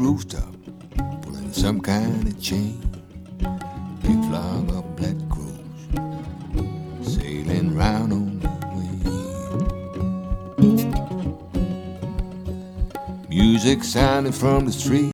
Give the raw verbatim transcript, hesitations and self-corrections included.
rooftop, pulling some kind of chain. Big flock of black crows sailing round on the wind. Music sounding from the street.